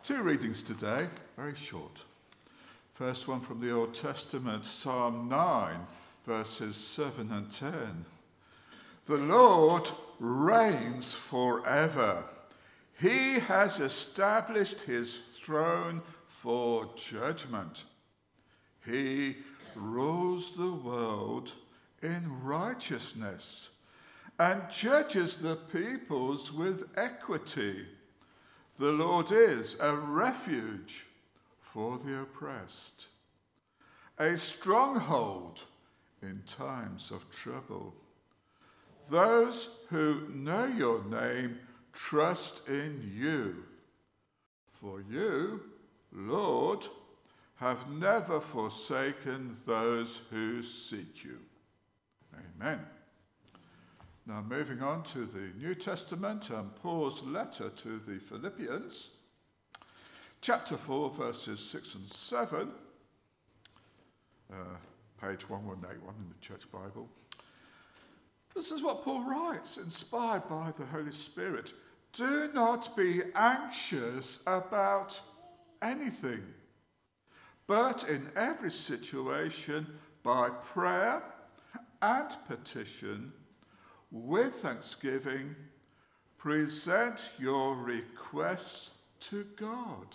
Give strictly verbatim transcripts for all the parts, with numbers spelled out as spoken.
Two readings today, very short. First one from the Old Testament, Psalm nine, verses seven and ten. The Lord reigns forever. He has established his throne for judgment. He rules the world in righteousness and judges the peoples with equity. The Lord is a refuge for the oppressed, a stronghold in times of trouble. Those who know your name trust in you. For you, Lord, have never forsaken those who seek you. Amen. Now moving on to the New Testament and Paul's letter to the Philippians, chapter four, verses six and seven, uh, page one one eight one in the Church Bible. This is what Paul writes, inspired by the Holy Spirit. Do not be anxious about anything, but in every situation, by prayer and petition, with thanksgiving, present your requests to God.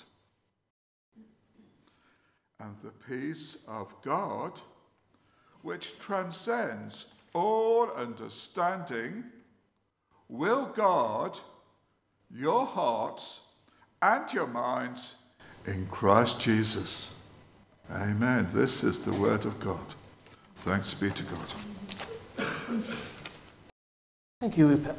And the peace of God, which transcends all understanding, will guard your hearts and your minds in Christ Jesus. Amen. This is the word of God. Thanks be to God. Thank you, Rupert.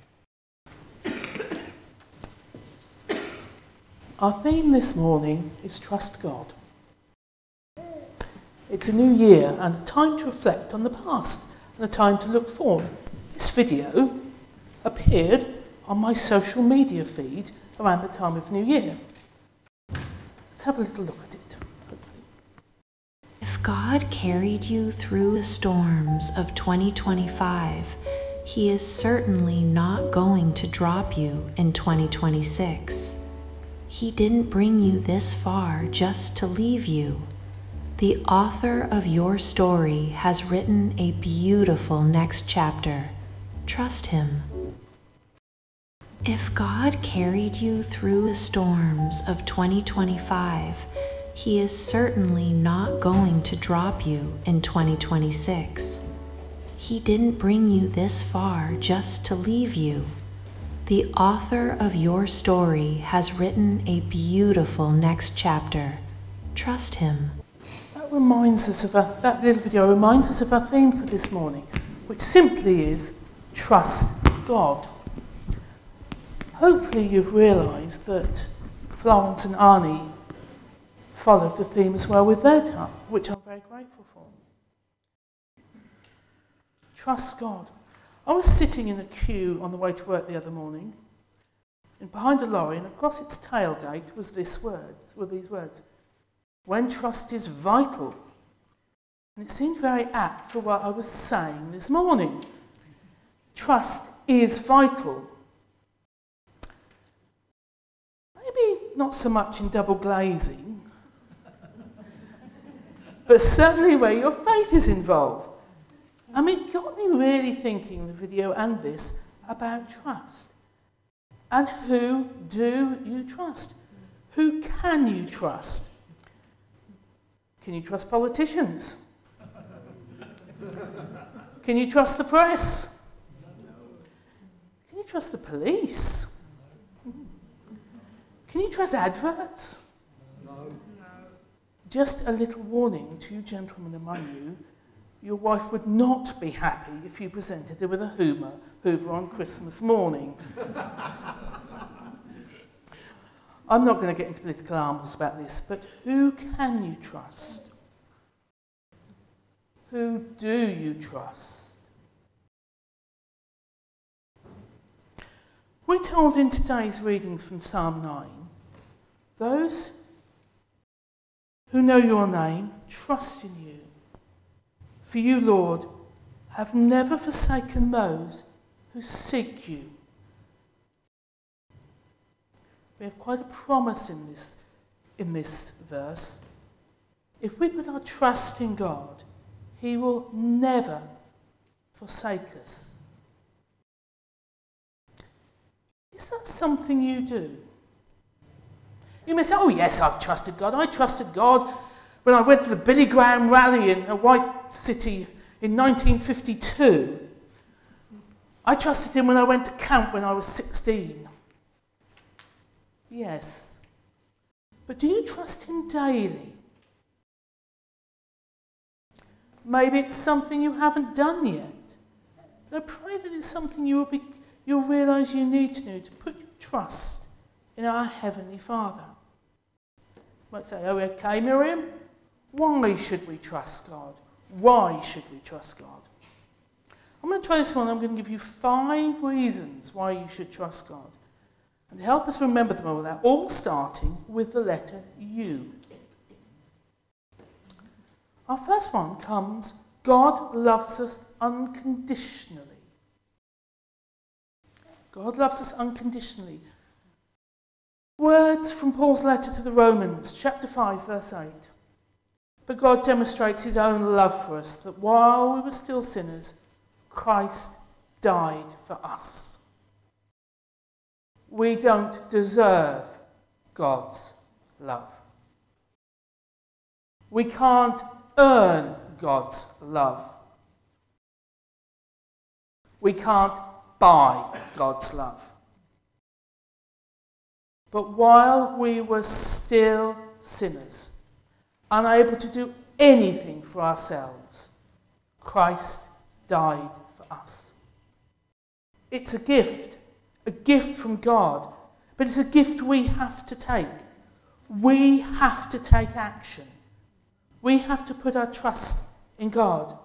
Our theme this morning is Trust God. It's a new year and a time to reflect on the past and a time to look forward. This video appeared on my social media feed around the time of New Year. Let's have a little look at it, hopefully. If God carried you through the storms of twenty twenty-five, He is certainly not going to drop you in twenty twenty-six. He didn't bring you this far just to leave you. The author of your story has written a beautiful next chapter. Trust Him. If God carried you through the storms of twenty twenty-five, He is certainly not going to drop you in twenty twenty-six. He didn't bring you this far just to leave you. The author of your story has written a beautiful next chapter. Trust Him. That reminds us of a, that little video reminds us of our theme for this morning, which simply is Trust God. Hopefully you've realised that Florence and Arnie followed the theme as well with their time, which I'm very grateful for. Trust God. I was sitting in a queue on the way to work the other morning, and behind a lorry, and across its tailgate was this words, were these words, when trust is vital. And it seemed very apt for what I was saying this morning. Trust is vital. Maybe not so much in double glazing, but certainly where your faith is involved. I mean, it got me really thinking, the video and this, about trust. And who do you trust? Who can you trust? Can you trust politicians? Can you trust the press? Can you trust the police? Can you trust adverts? No. Just a little warning to you gentlemen among you. Your wife would not be happy if you presented her with a Hoover, Hoover on Christmas morning. I'm not going to get into political arms about this, but who can you trust? Who do you trust? We're told in today's readings from Psalm nine, those who know your name trust in you. For you, Lord, have never forsaken those who seek you. We have quite a promise in this, in this verse. If we put our trust in God, he will never forsake us. Is that something you do? You may say, oh yes, I've trusted God. I trusted God when I went to the Billy Graham rally in a white city in nineteen fifty-two. I trusted him when I went to camp when I was sixteen. Yes. But do you trust him daily? Maybe it's something you haven't done yet. But I pray that it's something you will be, you'll realise you need to do, to put your trust in our Heavenly Father. You might say, oh, okay, Miriam, why should we trust God? Why should we trust God? I'm going to try this one. I'm going to give you five reasons why you should trust God. And to help us remember them all, they're all starting with the letter U. Our first one comes, God loves us unconditionally. God loves us unconditionally. Words from Paul's letter to the Romans, chapter five, verse eight. But God demonstrates his own love for us, that while we were still sinners, Christ died for us. We don't deserve God's love. We can't earn God's love. We can't buy God's love. But while we were still sinners, unable to do anything for ourselves, Christ died for us. It's a gift, a gift from God, but it's a gift we have to take. We have to take action. We have to put our trust in God.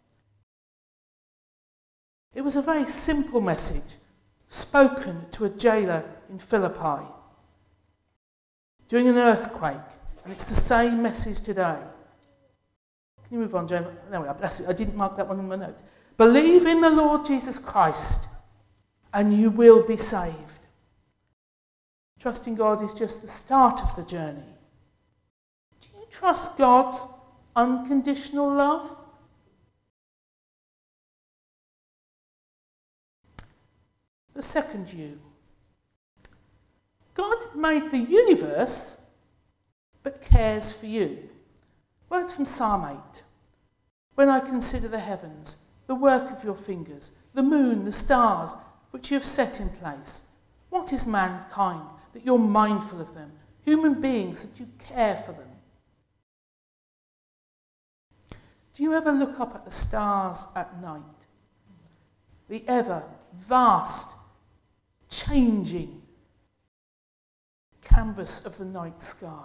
It was a very simple message spoken to a jailer in Philippi during an earthquake, and it's the same message today. Can you move on, Jane? There we are. That's it. I didn't mark that one in my note. Believe in the Lord Jesus Christ, and you will be saved. Trusting God is just the start of the journey. Do you trust God's unconditional love? The second U. God made the universe, but cares for you. Words from Psalm eight. When I consider the heavens, the work of your fingers, the moon, the stars, which you have set in place, what is mankind that you're mindful of them? Human beings that you care for them. Do you ever look up at the stars at night? The ever vast, changing canvas of the night sky.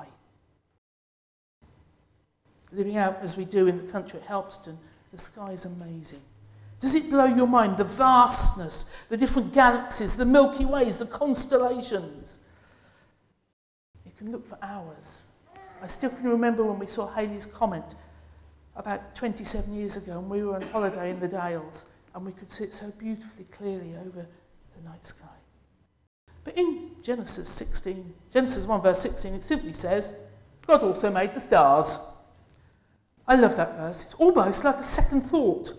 Living out as we do in the country at Helpston, the sky is amazing. Does it blow your mind? The vastness, the different galaxies, the Milky Ways, the constellations. You can look for hours. I still can remember when we saw Halley's Comet about twenty-seven years ago, and we were on holiday in the Dales, and we could see it so beautifully clearly over the night sky. But in Genesis sixteen, Genesis one verse sixteen, it simply says, God also made the stars. I love that verse. It's almost like a second thought.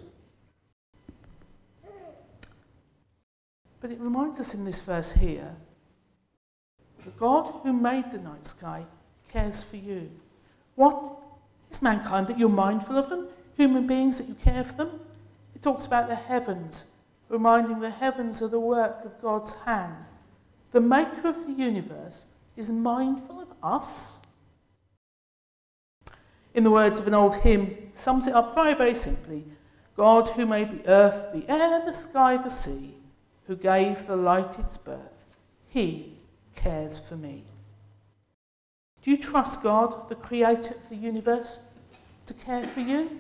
But it reminds us in this verse here that God who made the night sky cares for you. What is mankind that you're mindful of them? Human beings that you care for them? It talks about the heavens, reminding the heavens are the work of God's hand. The maker of the universe is mindful of us. In the words of an old hymn, sums it up very, very simply. God who made the earth, the air, the sky, the sea, who gave the light its birth, he cares for me. Do you trust God, the creator of the universe, to care for you?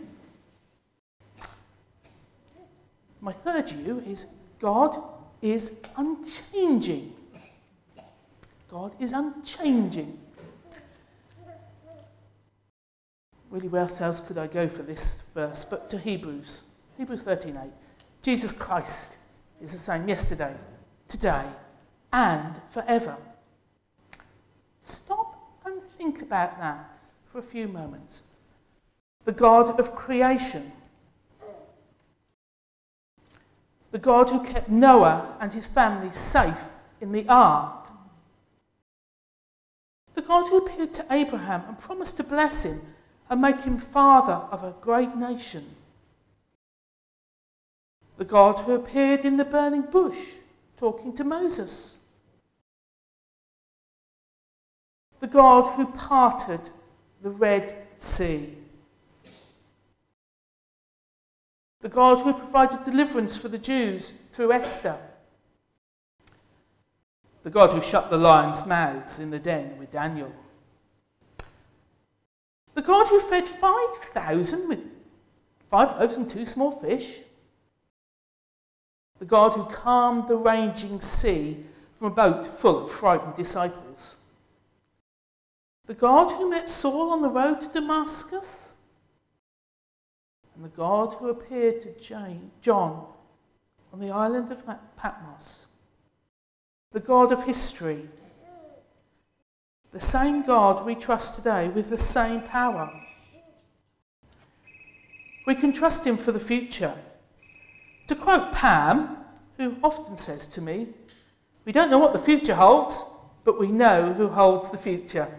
My third U is God is unchanging. God is unchanging. Really, where else could I go for this verse but to Hebrews? Hebrews thirteen eight. Jesus Christ is the same yesterday, today, and forever. think about that for a few moments. The God of creation. The God who kept Noah and his family safe in the ark. The God who appeared to Abraham and promised to bless him and make him father of a great nation. The God who appeared in the burning bush talking to Moses. The God who parted the Red Sea. The God who provided deliverance for the Jews through Esther. The God who shut the lions' mouths in the den with Daniel. The God who fed five thousand with five loaves and two small fish. The God who calmed the raging sea from a boat full of frightened disciples. The God who met Saul on the road to Damascus. And the God who appeared to Jane, John on the island of Patmos. The God of history. The same God we trust today with the same power. We can trust him for the future. To quote Pam, who often says to me, we don't know what the future holds, but we know who holds the future.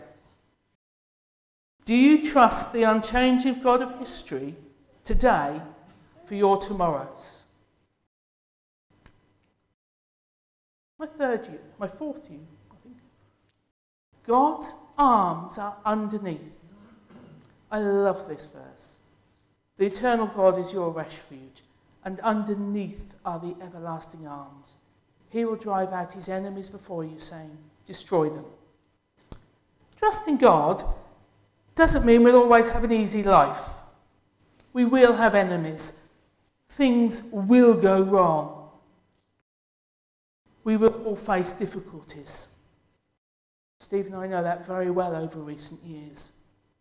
Do you trust the unchanging God of history today for your tomorrows? My third year, my fourth year, I think. God's arms are underneath. I love this verse. The eternal God is your refuge, and underneath are the everlasting arms. He will drive out his enemies before you, saying, destroy them. Trusting God doesn't mean we'll always have an easy life. We will have enemies. Things will go wrong. We will all face difficulties. Steve and I know that very well over recent years.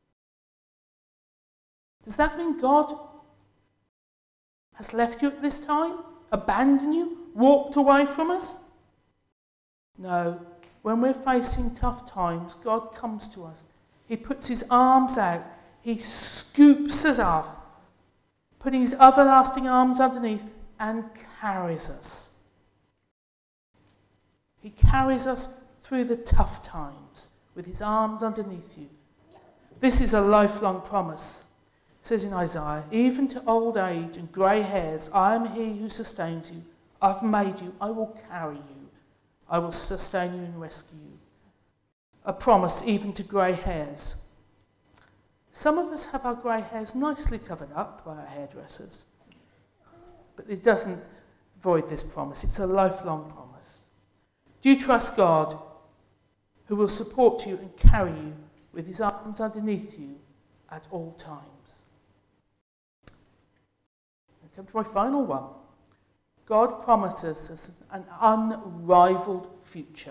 Does that mean God has left you at this time? Abandoned you? Walked away from us? No. When we're facing tough times, God comes to us. He puts his arms out. He scoops us off, putting his everlasting arms underneath, and carries us. He carries us through the tough times with his arms underneath you. This is a lifelong promise. It says in Isaiah, even to old age and grey hairs, I am he who sustains you. I've made you. I will carry you. I will sustain you and rescue you. A promise even to grey hairs. Some of us have our grey hairs nicely covered up by our hairdressers. But it doesn't void this promise. It's a lifelong promise. Do you trust God, who will support you and carry you with his arms underneath you at all times? I come to my final one. God promises us an unrivaled future.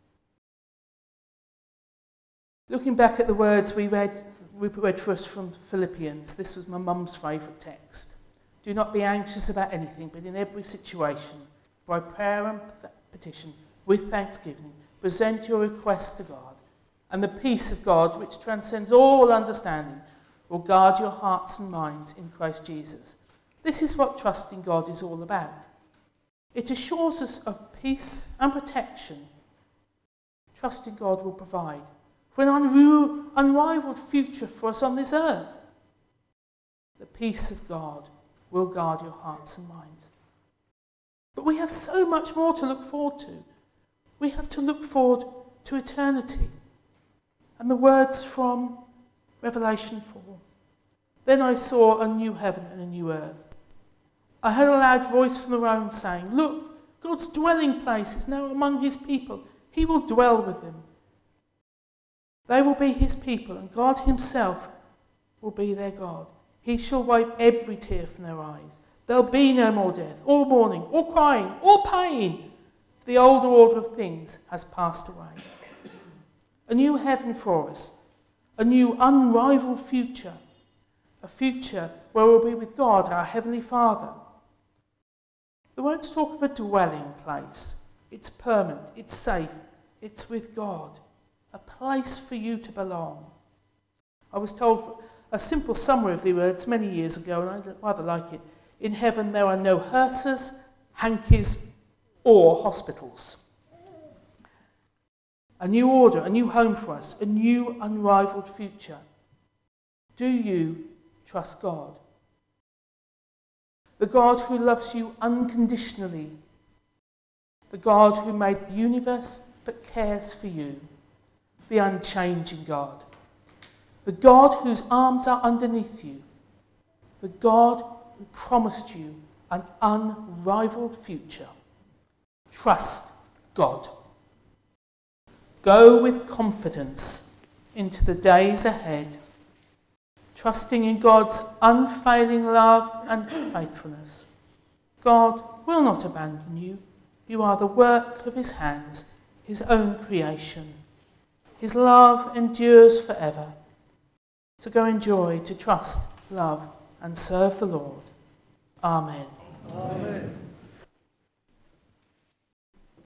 Looking back at the words we read, Rupert read for us from Philippians, this was my mum's favourite text. Do not be anxious about anything, but in every situation, by prayer and petition, with thanksgiving, present your requests to God, and the peace of God, which transcends all understanding, will guard your hearts and minds in Christ Jesus. This is what trusting God is all about. It assures us of peace and protection. Trusting God will provide for an unru- unrivaled future for us on this earth. The peace of God will guard your hearts and minds. But we have so much more to look forward to. We have to look forward to eternity. And the words from Revelation four. Then I saw a new heaven and a new earth. I heard a loud voice from the throne saying, look, God's dwelling place is now among his people. He will dwell with them. They will be his people, and God himself will be their God. He shall wipe every tear from their eyes. There'll be no more death, or mourning, or crying, or pain. The old order of things has passed away. A new heaven for us, a new unrivaled future, a future where we'll be with God, our Heavenly Father. The words talk of a dwelling place. It's permanent, it's safe, it's with God. a place for you to belong. I was told a simple summary of the words many years ago, and I rather like it. In heaven there are no hearses, hankies, or hospitals. A new order, a new home for us, a new unrivaled future. Do you trust God? The God who loves you unconditionally. The God who made the universe but cares for you. The unchanging God. The God whose arms are underneath you. The God who promised you an unrivaled future. Trust God. Go with confidence into the days ahead, trusting in God's unfailing love and faithfulness. God will not abandon you. You are the work of his hands, his own creation. His love endures forever. So go enjoy to trust, love, and serve the Lord. Amen. Amen.